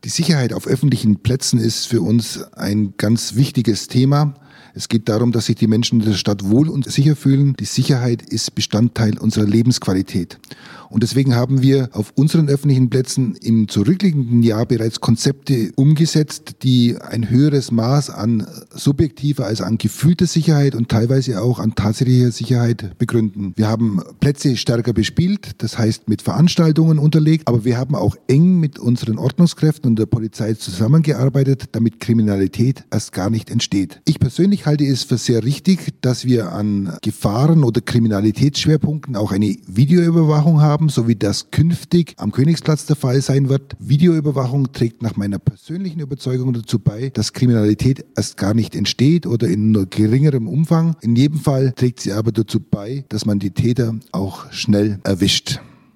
Die Sicherheit auf öffentlichen Plätzen ist für uns ein ganz wichtiges Thema. Es geht darum, dass sich die Menschen in der Stadt wohl und sicher fühlen. Die Sicherheit ist Bestandteil unserer Lebensqualität. Und deswegen haben wir auf unseren öffentlichen Plätzen im zurückliegenden Jahr bereits Konzepte umgesetzt, die ein höheres Maß an subjektiver als an gefühlter Sicherheit und teilweise auch an tatsächlicher Sicherheit begründen. Wir haben Plätze stärker bespielt, das heißt mit Veranstaltungen unterlegt, aber wir haben auch eng mit unseren Ordnungskräften und der Polizei zusammengearbeitet, damit Kriminalität erst gar nicht entsteht. Ich persönlich halte es für sehr richtig, dass wir an Gefahren oder Kriminalitätsschwerpunkten auch eine Videoüberwachung haben, so wie das künftig am Königsplatz der Fall sein wird. Videoüberwachung trägt nach meiner persönlichen Überzeugung dazu bei, dass Kriminalität erst gar nicht entsteht oder in nur geringerem Umfang. In jedem Fall trägt sie aber dazu bei, dass man die Täter auch schnell erwischt.